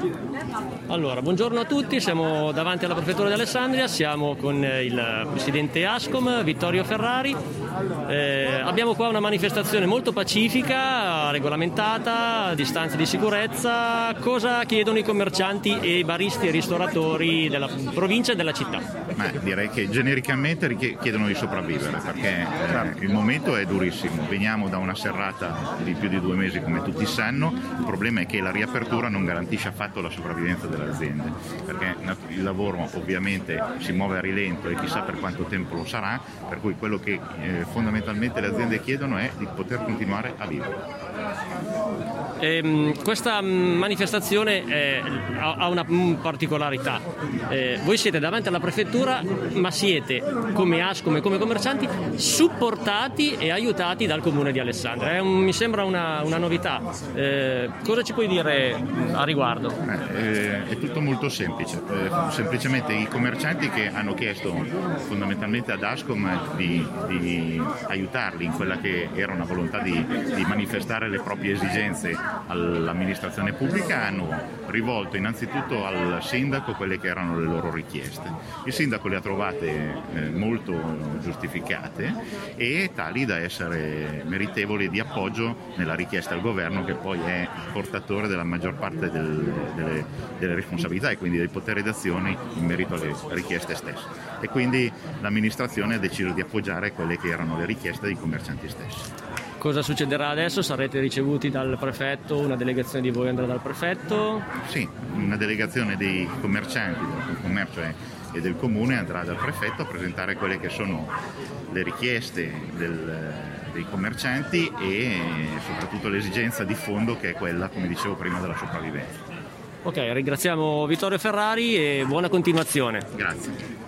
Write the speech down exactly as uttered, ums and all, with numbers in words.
Allora, buongiorno a tutti, siamo davanti alla Prefettura di Alessandria, siamo con il presidente Ascom, Vittorio Ferrari. Eh, abbiamo qua una manifestazione molto pacifica, regolamentata, a distanze di sicurezza. Cosa chiedono i commercianti e i baristi e ristoratori della provincia e della città? Ma direi che genericamente chiedono di sopravvivere, perché eh, il momento è durissimo. Veniamo da una serrata di più di due mesi, come tutti sanno. Il problema è che la riapertura non garantisce affatto la sopravvivenza delle aziende, perché il lavoro ovviamente si muove a rilento e chissà per quanto tempo lo sarà, per cui quello che eh, fondamentalmente le aziende chiedono è di poter continuare a vivere. Eh, questa manifestazione eh, ha una particolarità. Eh, voi siete davanti alla prefettura, ma siete, come Ascom e come commercianti, supportati e aiutati dal comune di Alessandria. È un, mi sembra una, una novità. Eh, cosa ci puoi dire a riguardo? Eh, è tutto molto semplice. Eh, semplicemente i commercianti che hanno chiesto fondamentalmente ad Ascom di, di aiutarli in quella che era una volontà di, di manifestare le proprie esigenze all'amministrazione pubblica hanno rivolto innanzitutto al sindaco quelle che erano le loro richieste. Il sindaco le ha trovate eh, molto giustificate e tali da essere meritevoli di appoggio nella richiesta al governo, che poi è portatore della maggior parte del, delle, delle responsabilità e quindi dei poteri d'azione in merito alle richieste stesse. E quindi l'amministrazione ha deciso di appoggiare quelle che erano le richieste dei commercianti stessi. Cosa succederà adesso? Sarete ricevuti dal prefetto? Una delegazione di voi andrà dal prefetto? Sì, una delegazione dei commercianti, del commercio e del comune andrà dal prefetto a presentare quelle che sono le richieste del, dei commercianti e soprattutto l'esigenza di fondo, che è quella, come dicevo prima, della sopravvivenza. Ok, ringraziamo Vittorio Ferrari e buona continuazione. Grazie.